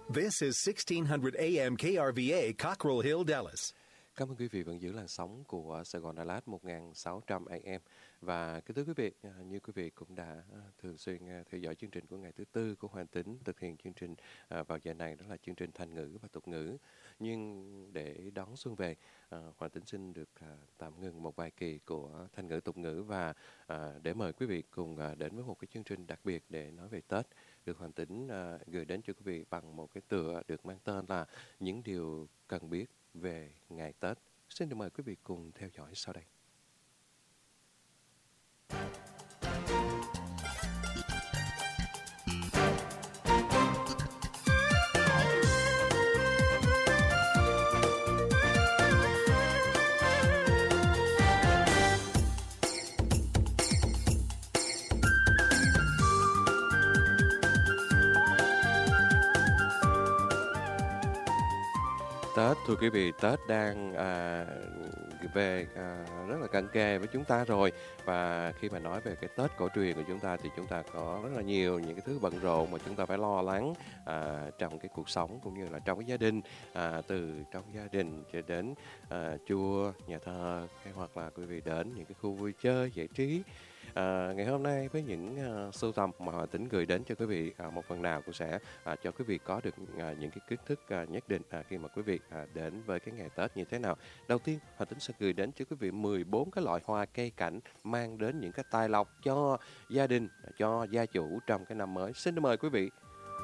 This is 1600 AM KRVA, Cockrell Hill, Dallas. Cảm ơn quý vị vẫn giữ làn sóng của Sài Gòn Đà Lạt 1600 AM. Và kính thưa quý vị, như quý vị cũng đã thường xuyên theo dõi chương trình của ngày thứ Tư của Hoàng Tính thực hiện chương trình vào giờ này, đó là chương trình Thành ngữ và tục ngữ. Nhưng để đón xuân về, Hoàng Tính xin được tạm ngừng một vài kỳ của Thành ngữ tục ngữ và để mời quý vị cùng đến với một cái chương trình đặc biệt để nói về Tết, được Hoàng Tính gửi đến cho quý vị bằng một cái tựa được mang tên là Những điều cần biết về ngày Tết. Xin được mời quý vị cùng theo dõi sau đây. Tết, thưa quý vị, Tết đang về rất là cận kề với chúng ta rồi. Và khi mà nói về cái Tết cổ truyền của chúng ta thì chúng ta có rất là nhiều những cái thứ bận rộn mà chúng ta phải lo lắng trong cái cuộc sống cũng như là trong cái gia đình, từ trong gia đình cho đến chùa, nhà thờ, hay hoặc là quý vị đến những cái khu vui chơi, giải trí. Ngày hôm nay với những sưu tầm mà Hòa Tính gửi đến cho quý vị, một phần nào cũng sẽ cho quý vị có được những cái kiến thức nhất định khi mà quý vị đến với cái ngày Tết như thế nào. Đầu tiên, Hòa Tính sẽ gửi đến cho quý vị 14 cái loại hoa cây cảnh mang đến những cái tài lộc cho gia đình, cho gia chủ trong cái năm mới. Xin mời quý vị.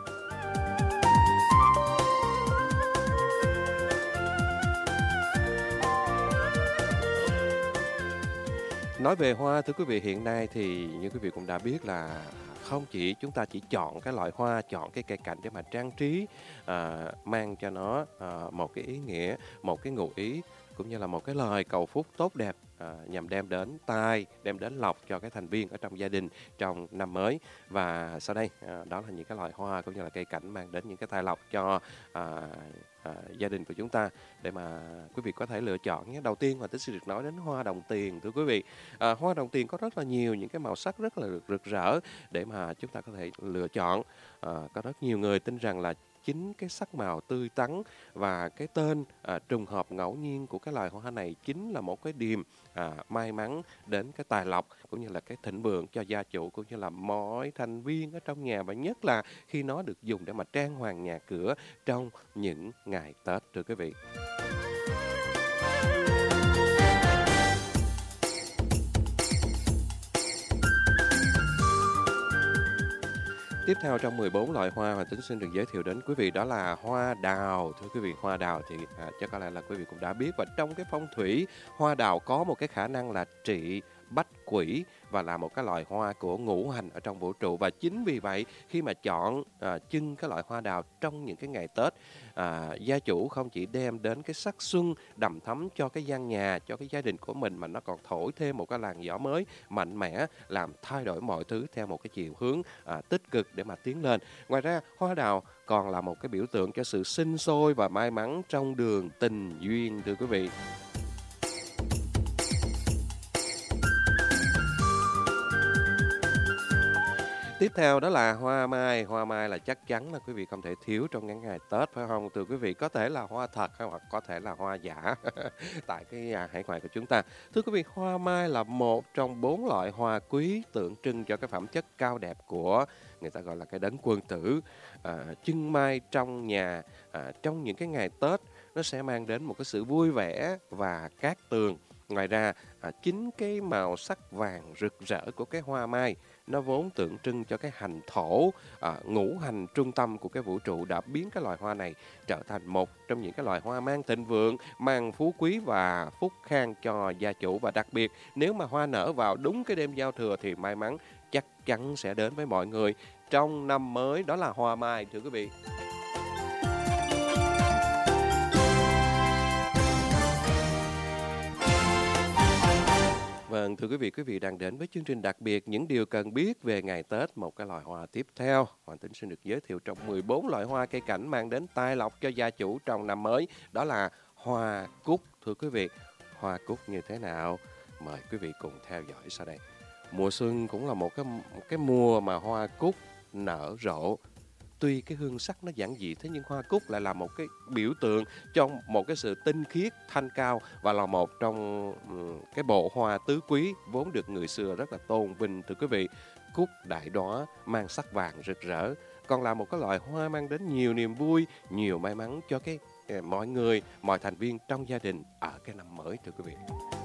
Nói về hoa, thưa quý vị, hiện nay thì như quý vị cũng đã biết là không chỉ chúng ta chỉ chọn cái loại hoa, chọn cái cây cảnh để mà trang trí, mang cho nó một cái ý nghĩa, một cái ngụ ý, cũng như là một cái lời cầu phúc tốt đẹp nhằm đem đến tài, đem đến lộc cho cái thành viên ở trong gia đình trong năm mới. Và sau đây đó là những cái loại hoa cũng như là cây cảnh mang đến những cái tài lộc cho gia đình của chúng ta để mà quý vị có thể lựa chọn nhé. Đầu tiên Hòa Tính sẽ được nói đến hoa đồng tiền, thưa quý vị. Hoa đồng tiền có rất là nhiều những cái màu sắc rất là rực rỡ để mà chúng ta có thể lựa chọn. Có rất nhiều người tin rằng là chính cái sắc màu tươi tắn và cái tên trùng hợp ngẫu nhiên của cái loài hoa này chính là một cái điềm may mắn đến cái tài lộc cũng như là cái thịnh vượng cho gia chủ cũng như là mọi thành viên ở trong nhà, và nhất là khi nó được dùng để mà trang hoàng nhà cửa trong những ngày Tết, thưa quý vị. Tiếp theo trong 14 loại hoa mà Tính xin được giới thiệu đến quý vị đó là hoa đào. Thưa quý vị, hoa đào thì chắc có lẽ là quý vị cũng đã biết, và trong cái phong thủy, hoa đào có một cái khả năng là trị bách quỷ và là một cái loại hoa của ngũ hành ở trong vũ trụ. Và chính vì vậy khi mà chọn trưng cái loại hoa đào trong những cái ngày Tết, gia chủ không chỉ đem đến cái sắc xuân đầm thắm cho cái gian nhà, cho cái gia đình của mình, mà nó còn thổi thêm một cái làn gió mới mạnh mẽ, làm thay đổi mọi thứ theo một cái chiều hướng tích cực để mà tiến lên. Ngoài ra, hoa đào còn là một cái biểu tượng cho sự sinh sôi và may mắn trong đường tình duyên, thưa quý vị. Tiếp theo đó là hoa mai. Hoa mai là chắc chắn là quý vị không thể thiếu trong những ngày Tết, phải không? Thưa quý vị, có thể là hoa thật hoặc có thể là hoa giả tại cái hải ngoại của chúng ta. Thưa quý vị, hoa mai là một trong 4 loại hoa quý tượng trưng cho cái phẩm chất cao đẹp của người ta gọi là cái đấng quân tử. Trưng mai trong nhà trong những cái ngày Tết nó sẽ mang đến một cái sự vui vẻ và cát tường. Ngoài ra, chính cái màu sắc vàng rực rỡ của cái hoa mai nó vốn tượng trưng cho cái hành thổ, ngũ hành trung tâm của cái vũ trụ, đã biến cái loài hoa này trở thành một trong những cái loài hoa mang thịnh vượng, mang phú quý và phúc khang cho gia chủ. Và đặc biệt nếu mà hoa nở vào đúng cái đêm giao thừa thì may mắn chắc chắn sẽ đến với mọi người trong năm mới, đó là hoa mai, thưa quý vị. Vâng, thưa quý vị đang đến với chương trình đặc biệt Những điều cần biết về ngày Tết, một cái loài hoa tiếp theo. Hoàng Tính xin được giới thiệu trong 14 loại hoa cây cảnh mang đến tài lộc cho gia chủ trong năm mới, đó là hoa cúc. Thưa quý vị, hoa cúc như thế nào? Mời quý vị cùng theo dõi sau đây. Mùa xuân cũng là một cái mùa mà hoa cúc nở rộ. tuy cái hương sắc nó giản dị, thế nhưng hoa cúc lại là một cái biểu tượng cho một cái sự tinh khiết, thanh cao và là một trong cái bộ hoa tứ quý vốn được người xưa rất là tôn vinh thưa quý vị. Cúc đại đóa mang sắc vàng rực rỡ, còn là một cái loại hoa mang đến nhiều niềm vui, nhiều may mắn cho mọi người, mọi thành viên trong gia đình ở cái năm mới thưa quý vị.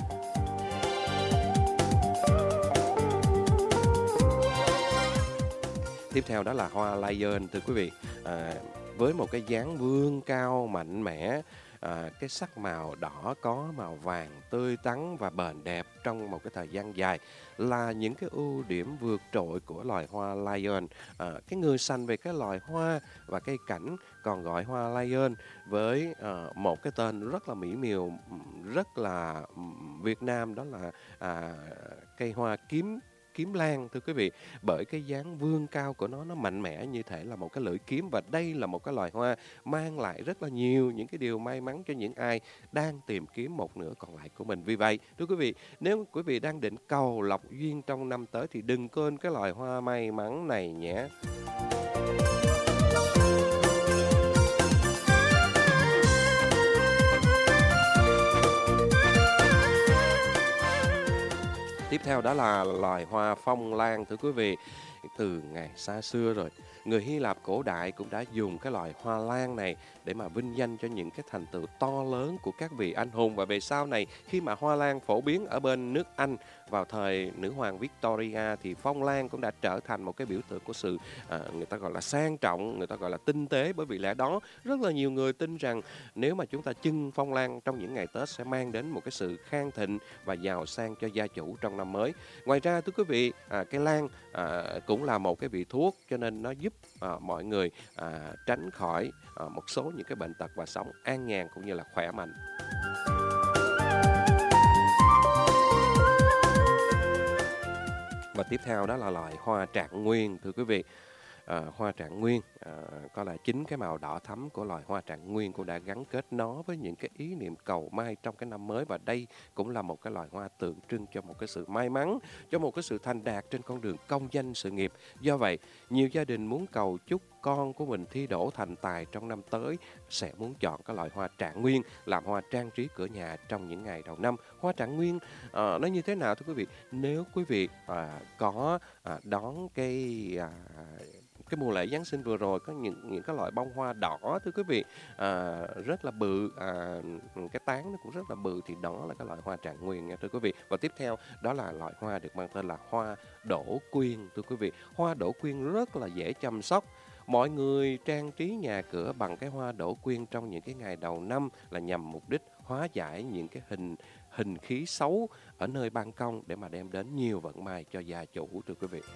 Tiếp theo đó là hoa lion thưa quý vị. Với một cái dáng vươn cao mạnh mẽ, cái sắc màu đỏ có màu vàng tươi tắn và bền đẹp trong một cái thời gian dài là những cái ưu điểm vượt trội của loài hoa lion. Cái người sành về cái loài hoa và cây cảnh còn gọi hoa lion với một cái tên rất là mỹ miều, rất là Việt Nam, đó là cây hoa kiếm lan thưa quý vị, bởi cái dáng vươn cao của nó mạnh mẽ như thể là một cái lưỡi kiếm, và đây là một cái loài hoa mang lại rất là nhiều những cái điều may mắn cho những ai đang tìm kiếm một nửa còn lại của mình. Vì vậy thưa quý vị, nếu quý vị đang định cầu lộc duyên trong năm tới thì đừng quên cái loài hoa may mắn này nhé. Tiếp theo đó là loài hoa phong lan thưa quý vị. Từ ngày xa xưa rồi, người Hy Lạp cổ đại cũng đã dùng cái loài hoa lan này để mà vinh danh cho những cái thành tựu to lớn của các vị anh hùng. Và về sau này, khi mà hoa lan phổ biến ở bên nước Anh vào thời nữ hoàng Victoria thì phong lan cũng đã trở thành một cái biểu tượng của sự người ta gọi là sang trọng, người ta gọi là tinh tế. Bởi vì lẽ đó rất là nhiều người tin rằng nếu mà chúng ta chưng phong lan trong những ngày Tết sẽ mang đến một cái sự khang thịnh và giàu sang cho gia chủ trong năm mới. Ngoài ra thưa quý vị, cây lan cũng là một cái vị thuốc, cho nên nó giúp mọi người tránh khỏi một số những cái bệnh tật và sống an nhàn cũng như là khỏe mạnh. Và tiếp theo đó là loài hoa trạng nguyên thưa quý vị. Hoa trạng nguyên có là chính cái màu đỏ thắm của loài hoa trạng nguyên cũng đã gắn kết nó với những cái ý niệm cầu may trong cái năm mới, và đây cũng là một cái loài hoa tượng trưng cho một cái sự may mắn, cho một cái sự thành đạt trên con đường công danh sự nghiệp. Do vậy, nhiều gia đình muốn cầu chúc con của mình thi đỗ thành tài trong năm tới sẽ muốn chọn cái loại hoa trạng nguyên làm hoa trang trí cửa nhà trong những ngày đầu năm. Hoa trạng nguyên nó như thế nào thưa quý vị? Nếu quý vị có đón cái mùa lễ Giáng sinh vừa rồi, có những cái loại bông hoa đỏ thưa quý vị, rất là bự, cái tán nó cũng rất là bự, thì đó là cái loại hoa trạng nguyên nha thưa quý vị. Và tiếp theo đó là loại hoa được mang tên là hoa đỗ quyên thưa quý vị. Hoa đỗ quyên rất là dễ chăm sóc. Mọi người trang trí nhà cửa bằng cái hoa đỗ quyên trong những cái ngày đầu năm là nhằm mục đích hóa giải những cái hình khí xấu ở nơi ban công để mà đem đến nhiều vận may cho gia chủ thưa quý vị.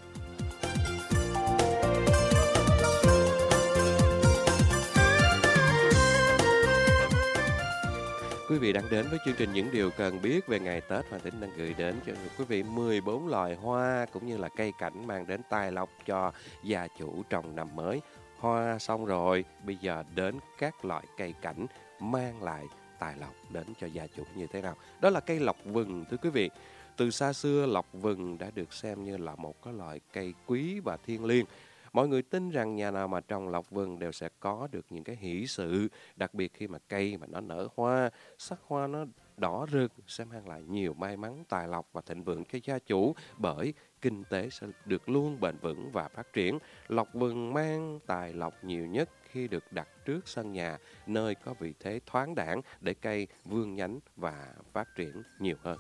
Quý vị đang đến với chương trình Những Điều Cần Biết về ngày Tết. Hoàng Tính đang gửi đến cho quý vị 14 loài hoa cũng như là cây cảnh mang đến tài lộc cho gia chủ trong năm mới. Hoa xong rồi, bây giờ đến các loại cây cảnh mang lại tài lộc đến cho gia chủ như thế nào. Đó là cây lộc vừng thưa quý vị. Từ xa xưa, lộc vừng đã được xem như là một cái loại cây quý và thiêng liêng. Mọi người tin rằng nhà nào mà trồng lộc vừng đều sẽ có được những cái hỷ sự, đặc biệt khi mà cây mà nó nở hoa, sắc hoa nó đỏ rực sẽ mang lại nhiều may mắn, tài lộc và thịnh vượng cho gia chủ, bởi kinh tế sẽ được luôn bền vững và phát triển. Lộc vừng mang tài lộc nhiều nhất khi được đặt trước sân nhà, nơi có vị thế thoáng đãng để cây vươn nhánh và phát triển nhiều hơn.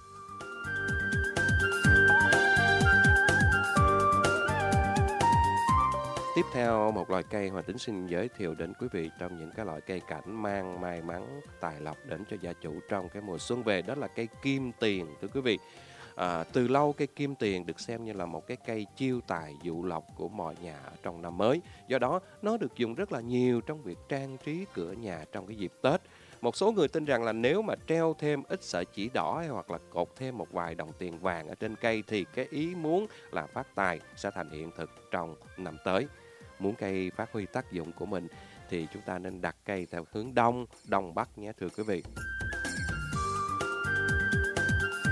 Tiếp theo, một loài cây Hoàng Tính xin giới thiệu đến quý vị trong những cái loại cây cảnh mang may mắn, tài lộc đến cho gia chủ trong cái mùa xuân về, đó là cây kim tiền thưa quý vị. Từ lâu cây kim tiền được xem như là một cái cây chiêu tài dụ lộc của mọi nhà ở trong năm mới. Do đó, nó được dùng rất là nhiều trong việc trang trí cửa nhà trong cái dịp Tết. Một số người tin rằng là nếu mà treo thêm ít sợi chỉ đỏ hay hoặc là cột thêm một vài đồng tiền vàng ở trên cây thì cái ý muốn là phát tài sẽ thành hiện thực trong năm tới. Muốn cây phát huy tác dụng của mình thì chúng ta nên đặt cây theo hướng đông, đông bắc nhé thưa quý vị.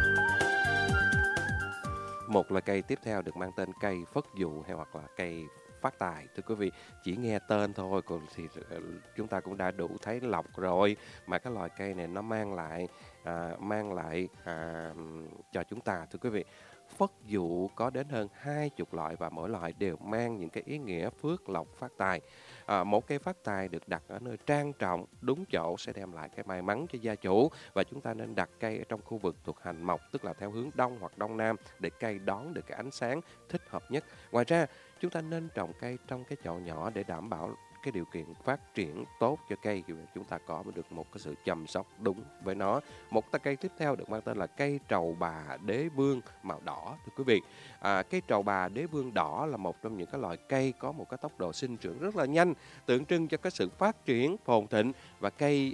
Một loại cây tiếp theo được mang tên cây phất dụ hay hoặc là cây phát tài. Thưa quý vị, chỉ nghe tên thôi thì chúng ta cũng đã đủ thấy lộc rồi, mà cái loài cây này nó mang lại cho chúng ta, thưa quý vị, phất dụ có đến hơn 20 loại, và mỗi loại đều mang những cái ý nghĩa phước lộc phát tài. Một cây phát tài được đặt ở nơi trang trọng, đúng chỗ sẽ đem lại cái may mắn cho gia chủ, và chúng ta nên đặt cây ở trong khu vực thuộc hành mộc, tức là theo hướng đông hoặc đông nam, để cây đón được cái ánh sáng thích hợp nhất. Ngoài ra, chúng ta nên trồng cây trong cái chậu nhỏ để đảm bảo cái điều kiện phát triển tốt cho cây, chúng ta có được một cái sự chăm sóc đúng với nó. Một cây tiếp theo được mang tên là cây trầu bà đế vương màu đỏ, thưa quý vị. Cây trầu bà đế vương đỏ là một trong những cái loại cây có một cái tốc độ sinh trưởng rất là nhanh, tượng trưng cho cái sự phát triển phồn thịnh, và cây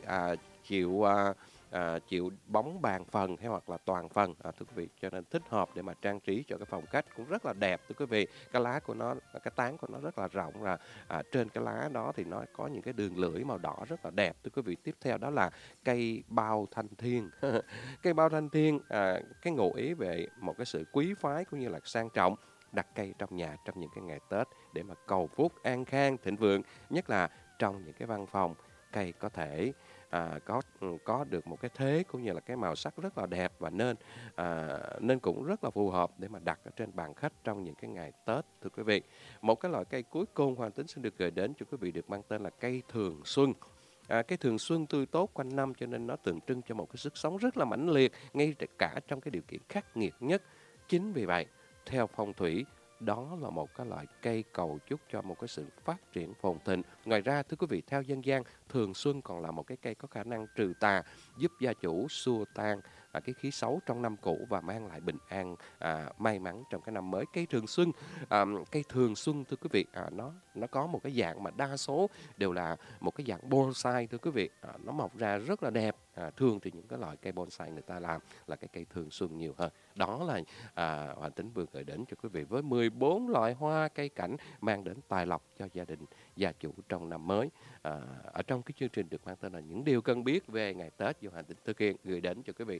chịu bóng bàn phần hay hoặc là toàn phần, thưa quý vị, cho nên thích hợp để mà trang trí cho cái phong cách cũng rất là đẹp, thưa quý vị. Cái lá của nó, cái tán của nó rất là rộng, là trên cái lá đó thì nó có những cái đường lưỡi màu đỏ rất là đẹp, thưa quý vị. Tiếp theo đó là cây bao thanh thiên. Cây bao thanh thiên cái ngụ ý về một cái sự quý phái cũng như là sang trọng. Đặt cây trong nhà trong những cái ngày Tết để mà cầu phúc an khang thịnh vượng, nhất là trong những cái văn phòng. Cây có thể có được một cái thế cũng như là cái màu sắc rất là đẹp, và nên cũng rất là phù hợp để mà đặt ở trên bàn khách trong những cái ngày Tết, thưa quý vị. Một cái loại cây cuối cùng Hoàng Tính xin được gửi đến cho quý vị được mang tên là cây thường xuân. Cây thường xuân tươi tốt quanh năm, cho nên nó tượng trưng cho một cái sức sống rất là mãnh liệt, ngay cả trong cái điều kiện khắc nghiệt nhất. Chính vì vậy, theo phong thủy, đó là một cái loại cây cầu chúc cho một cái sự phát triển phồn thịnh. Ngoài ra, thưa quý vị, theo dân gian, thường xuân còn là một cái cây có khả năng trừ tà, giúp gia chủ xua tan cái khí xấu trong năm cũ và mang lại bình an, may mắn trong cái năm mới. Cây thường xuân, thưa quý vị, nó có một cái dạng mà đa số đều là một cái dạng bonsai, thưa quý vị. Nó mọc ra rất là đẹp. Thường thì những cái loại cây bonsai người ta làm là cái cây thường xuân nhiều hơn. Đó là Hoàng Tính vừa gửi đến cho quý vị với 14 loại hoa cây cảnh mang đến tài lộc cho gia đình, gia chủ trong năm mới. Ở trong cái chương trình được mang tên là những điều cần biết về ngày Tết do Hoàng Tính thực hiện gửi đến cho quý vị.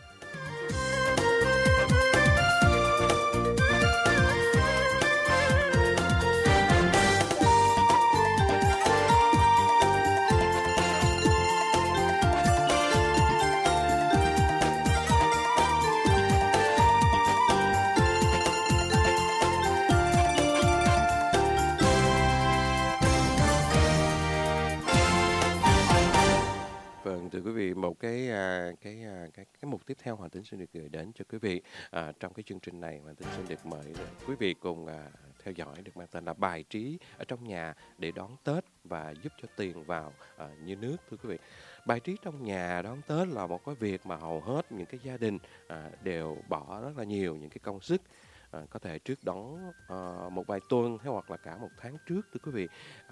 Vâng, thưa quý vị, một cái mục tiếp theo Hoàng Tính xin được gửi đến cho quý vị. Trong cái chương trình này, Hoàng Tính xin được mời quý vị cùng theo dõi được mang tên là bài trí ở trong nhà để đón Tết và giúp cho tiền vào như nước, thưa quý vị. Bài trí trong nhà đón Tết là một cái việc mà hầu hết những cái gia đình đều bỏ rất là nhiều những cái công sức. Có thể trước đó một vài tuần hay hoặc là cả một tháng trước, thưa quý vị,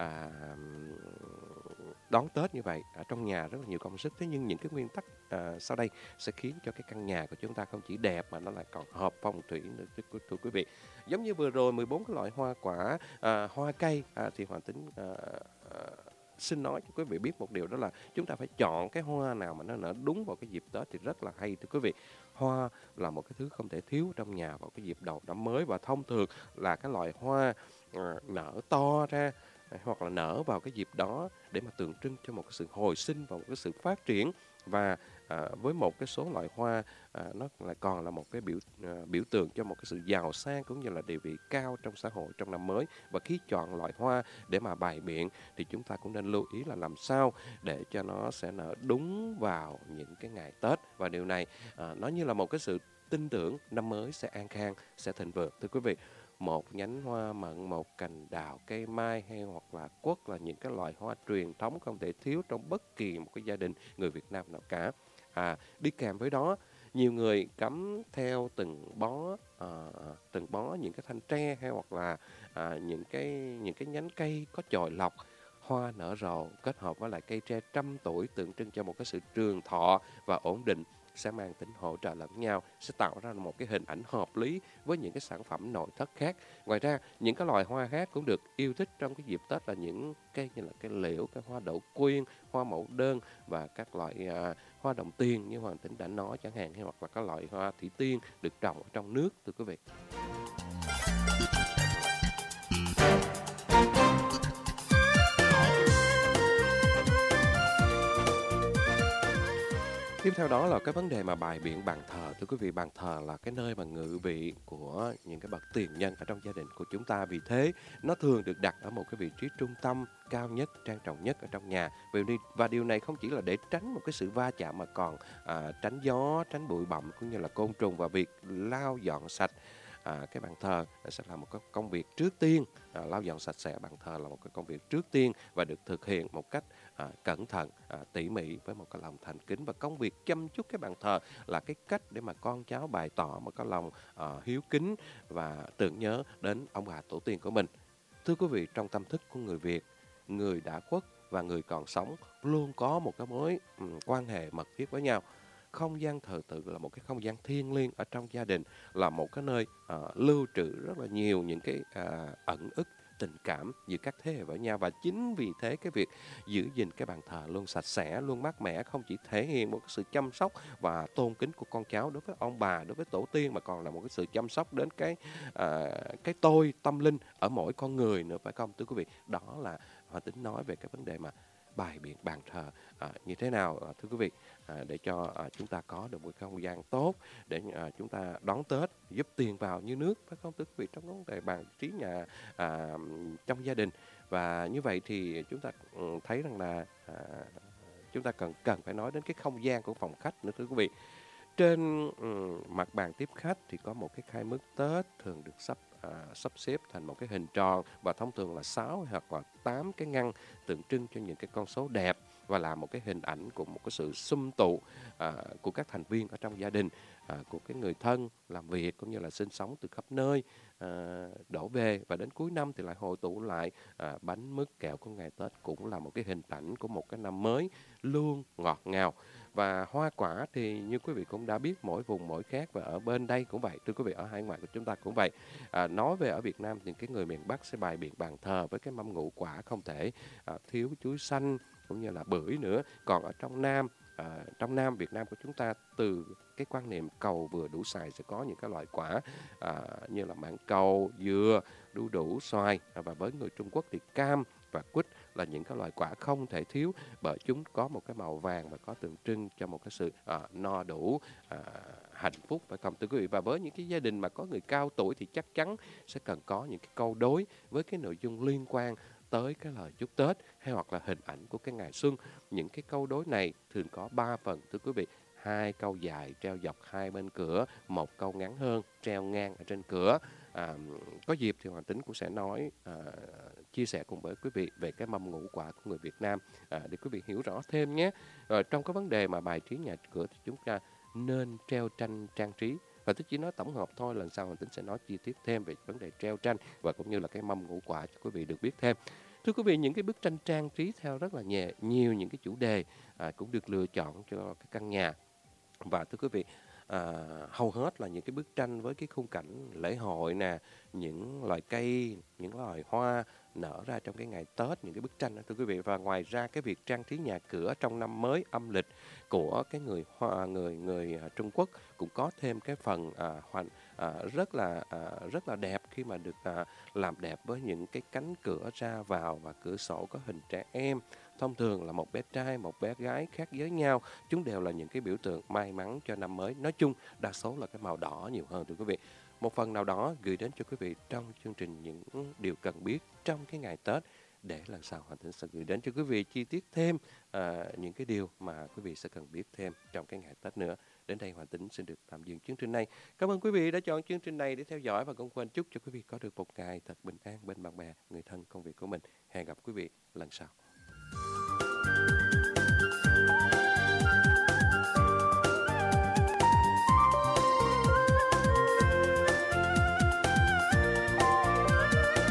đón Tết như vậy ở trong nhà rất là nhiều công sức. Thế nhưng những cái nguyên tắc sau đây sẽ khiến cho cái căn nhà của chúng ta không chỉ đẹp mà nó lại còn hợp phong thủy nữa, thưa quý vị. Giống như vừa rồi 14 cái loại hoa quả, hoa cây, thì Hoàng Tính xin nói cho quý vị biết một điều, đó là chúng ta phải chọn cái hoa nào mà nó nở đúng vào cái dịp Tết thì rất là hay, thưa quý vị. Hoa là một cái thứ không thể thiếu trong nhà vào cái dịp đầu năm mới, và thông thường là cái loại hoa nở to ra hoặc là nở vào cái dịp đó để mà tượng trưng cho một cái sự hồi sinh và một cái sự phát triển. Và với một cái số loại hoa nó lại còn là một cái biểu tượng cho một cái sự giàu sang cũng như là địa vị cao trong xã hội trong năm mới. Và khi chọn loại hoa để mà bày biện thì chúng ta cũng nên lưu ý là làm sao để cho nó sẽ nở đúng vào những cái ngày Tết, và điều này nó như là một cái sự tin tưởng năm mới sẽ an khang, sẽ thịnh vượng, thưa quý vị. Một nhánh hoa mận, một cành đào, cây mai hay hoặc là quất là những cái loại hoa truyền thống không thể thiếu trong bất kỳ một cái gia đình người Việt Nam nào cả. Đi kèm với đó, nhiều người cắm theo từng bó những cái thanh tre hay hoặc là những cái nhánh cây có chồi lọc, hoa nở rộ kết hợp với lại cây tre trăm tuổi tượng trưng cho một cái sự trường thọ và ổn định, sẽ mang tính hỗ trợ lẫn nhau, sẽ tạo ra một cái hình ảnh hợp lý với những cái sản phẩm nội thất khác. Ngoài ra, những cái loài hoa khác cũng được yêu thích trong cái dịp Tết là những cây như là cây liễu, cái hoa đậu quyên, hoa mẫu đơn và các loại hoa đồng tiền như Hoàng Tính đã nói chẳng hạn, hay hoặc là các loại hoa thủy tiên được trồng ở trong nước, thưa quý vị. Tiếp theo đó là cái vấn đề mà bài biện bàn thờ. Thưa quý vị, bàn thờ là cái nơi mà ngự vị của những cái bậc tiền nhân ở trong gia đình của chúng ta. Vì thế, nó thường được đặt ở một cái vị trí trung tâm, cao nhất, trang trọng nhất ở trong nhà. Và điều này không chỉ là để tránh một cái sự va chạm mà còn tránh gió, tránh bụi bặm cũng như là côn trùng, và việc lau dọn sạch cái bàn thờ sẽ là một cái công việc trước tiên. Lau dọn sạch sẽ bàn thờ là một cái công việc trước tiên và được thực hiện một cách cẩn thận, tỉ mỉ với một cái lòng thành kính. Và công việc chăm chút cái bàn thờ là cái cách để mà con cháu bày tỏ một cái lòng hiếu kính và tưởng nhớ đến ông bà tổ tiên của mình. Thưa quý vị, trong tâm thức của người Việt, người đã khuất và người còn sống luôn có một cái mối quan hệ mật thiết với nhau. Không gian thờ tự là một cái không gian thiêng liêng ở trong gia đình, là một cái nơi lưu trữ rất là nhiều những cái ẩn ức tình cảm giữa các thế hệ với nhau. Và chính vì thế cái việc giữ gìn cái bàn thờ luôn sạch sẽ, luôn mát mẻ không chỉ thể hiện một cái sự chăm sóc và tôn kính của con cháu đối với ông bà, đối với tổ tiên, mà còn là một cái sự chăm sóc đến cái tôi tâm linh ở mỗi con người nữa, phải không thưa quý vị? Đó là Hòa Tính nói về cái vấn đề mà bài biện bàn thờ như thế nào thưa quý vị, để cho chúng ta có được một không gian tốt để chúng ta đón Tết, giúp tiền vào như nước, phải không thưa quý vị, trong vấn đề bàn trí nhà trong gia đình. Và như vậy thì chúng ta thấy rằng là chúng ta cần phải nói đến cái không gian của phòng khách nữa thưa quý vị. Trên mặt bàn tiếp khách thì có một cái khay mứt Tết thường được sắp xếp thành một cái hình tròn, và thông thường là 6 hoặc là 8 cái ngăn tượng trưng cho những cái con số đẹp, và là một cái hình ảnh của một cái sự sum tụ của các thành viên ở trong gia đình, của cái người thân làm việc cũng như là sinh sống từ khắp nơi đổ về. Và đến cuối năm thì lại hội tụ lại, bánh mứt kẹo của ngày Tết cũng là một cái hình ảnh của một cái năm mới luôn ngọt ngào. Và hoa quả thì như quý vị cũng đã biết, mỗi vùng mỗi khác, và ở bên đây cũng vậy thưa quý vị, ở hải ngoại của chúng ta cũng vậy. Nói về ở Việt Nam thì cái người miền Bắc sẽ bày biện bàn thờ với cái mâm ngũ quả, không thể thiếu chuối xanh cũng như là bưởi nữa. Còn ở trong Nam Việt Nam của chúng ta, từ cái quan niệm cầu vừa đủ xài sẽ có những cái loại quả như là mãng cầu, dừa, đu đủ, xoài. Và với người Trung Quốc thì cam và quýt là những cái loại quả không thể thiếu, bởi chúng có một cái màu vàng và có tượng trưng cho một cái sự no đủ, hạnh phúc, phải không thưa quý vị? Và với những cái gia đình mà có người cao tuổi thì chắc chắn sẽ cần có những cái câu đối với cái nội dung liên quan tới cái lời chúc Tết, hay hoặc là hình ảnh của cái ngày xuân. Những cái câu đối này thường có 3 phần thưa quý vị: 2 câu dài treo dọc hai bên cửa, 1 câu ngắn hơn treo ngang ở trên cửa. Có dịp thì Hoàng Tính cũng sẽ nói chia sẻ cùng với quý vị về cái mâm ngũ quả của người Việt Nam để quý vị hiểu rõ thêm nhé. Rồi trong cái vấn đề mà bài trí nhà cửa thì chúng ta nên treo tranh trang trí. Và tôi chỉ nói tổng hợp thôi, lần sau Hoàng Tính sẽ nói chi tiết thêm về vấn đề treo tranh và cũng như là cái mâm ngũ quả cho quý vị được biết thêm. Thưa quý vị, những cái bức tranh trang trí theo rất là nhiều những cái chủ đề cũng được lựa chọn cho cái căn nhà. Và thưa quý vị, hầu hết là những cái bức tranh với cái khung cảnh lễ hội nè, những loài cây, những loài hoa nở ra trong cái ngày Tết, những cái bức tranh đó thưa quý vị. Và ngoài ra cái việc trang trí nhà cửa trong năm mới âm lịch của cái người Trung Quốc cũng có thêm cái phần rất là đẹp, khi mà được làm đẹp với những cái cánh cửa ra vào và cửa sổ có hình trẻ em. Thông thường là một bé trai, một bé gái khác giới nhau. Chúng đều là những cái biểu tượng may mắn cho năm mới. Nói chung, đa số là cái màu đỏ nhiều hơn thưa quý vị. Một phần nào đó gửi đến cho quý vị trong chương trình những điều cần biết trong cái ngày Tết, để lần sau Hoàng Tính sẽ gửi đến cho quý vị chi tiết thêm những cái điều mà quý vị sẽ cần biết thêm trong cái ngày Tết nữa. Đến đây Hoàng Tính xin được tạm dừng chương trình này. Cảm ơn quý vị đã chọn chương trình này để theo dõi, và cũng quên chúc cho quý vị có được một ngày thật bình an bên bạn bè, người thân, công việc của mình. Hẹn gặp quý vị lần sau.